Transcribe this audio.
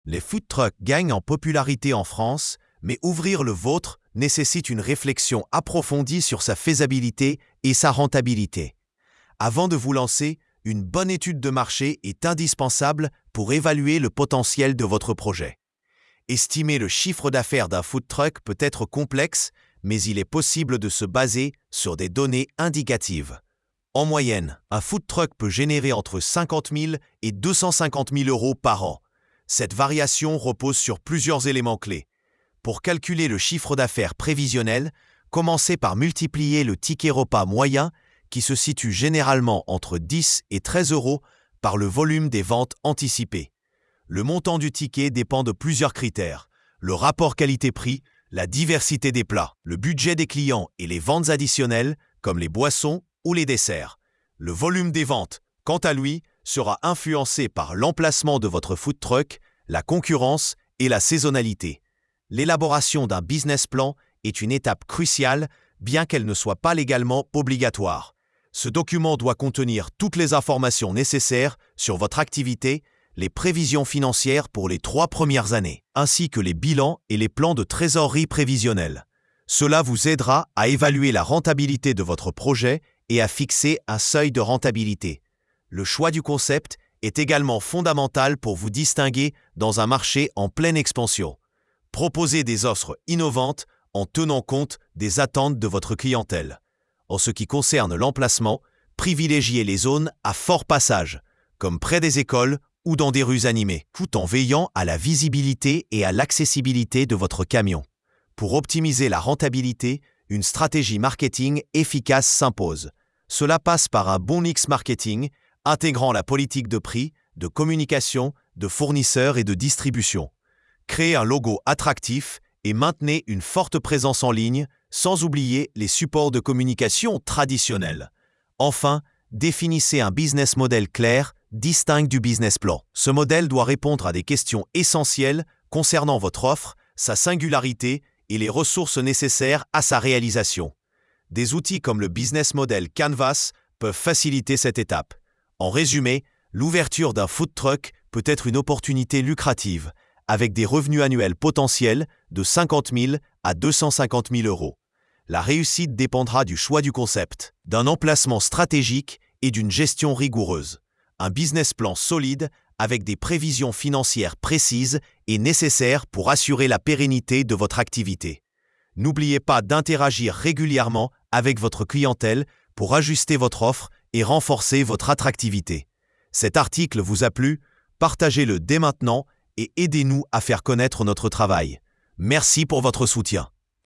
Les food trucks gagnent en popularité en France, mais ouvrir le vôtre nécessite une réflexion approfondie sur sa faisabilité et sa rentabilité. Avant de vous lancer, une bonne étude de marché est indispensable pour évaluer le potentiel de votre projet. Estimer le chiffre d'affaires d'un food truck peut être complexe, mais il est possible de se baser sur des données indicatives. En moyenne, un food truck peut générer entre 50 000 et 250 000 euros par an. Cette variation repose sur plusieurs éléments clés. Pour calculer le chiffre d'affaires prévisionnel, commencez par multiplier le ticket repas moyen, qui se situe généralement entre 10 et 13 euros, par le volume des ventes anticipées. Le montant du ticket dépend de plusieurs critères: le rapport qualité-prix, la diversité des plats, le budget des clients et les ventes additionnelles, comme les boissons ou les desserts. Le volume des ventes, quant à lui, sera influencé par l'emplacement de votre food truck, la concurrence et la saisonnalité. L'élaboration d'un business plan est une étape cruciale, bien qu'elle ne soit pas légalement obligatoire. Ce document doit contenir toutes les informations nécessaires sur votre activité, les prévisions financières pour les 3 premières années, ainsi que les bilans et les plans de trésorerie prévisionnels. Cela vous aidera à évaluer la rentabilité de votre projet et à fixer un seuil de rentabilité. Le choix du concept est également fondamental pour vous distinguer dans un marché en pleine expansion. Proposez des offres innovantes en tenant compte des attentes de votre clientèle. En ce qui concerne l'emplacement, privilégiez les zones à fort passage, comme près des écoles ou dans des rues animées, tout en veillant à la visibilité et à l'accessibilité de votre camion. Pour optimiser la rentabilité, une stratégie marketing efficace s'impose. Cela passe par un bon mix marketing, intégrant la politique de prix, de communication, de fournisseurs et de distribution. Créez un logo attractif et maintenez une forte présence en ligne, sans oublier les supports de communication traditionnels. Enfin, définissez un business model clair, distinct du business plan. Ce modèle doit répondre à des questions essentielles concernant votre offre, sa singularité et les ressources nécessaires à sa réalisation. Des outils comme le business model Canvas peuvent faciliter cette étape. En résumé, l'ouverture d'un food truck peut être une opportunité lucrative, avec des revenus annuels potentiels de 50 000 à 250 000 euros. La réussite dépendra du choix du concept, d'un emplacement stratégique et d'une gestion rigoureuse. Un business plan solide avec des prévisions financières précises est nécessaire pour assurer la pérennité de votre activité. N'oubliez pas d'interagir régulièrement avec votre clientèle pour ajuster votre offre et renforcer votre attractivité. Cet article vous a plu? Partagez-le dès maintenant et aidez-nous à faire connaître notre travail. Merci pour votre soutien.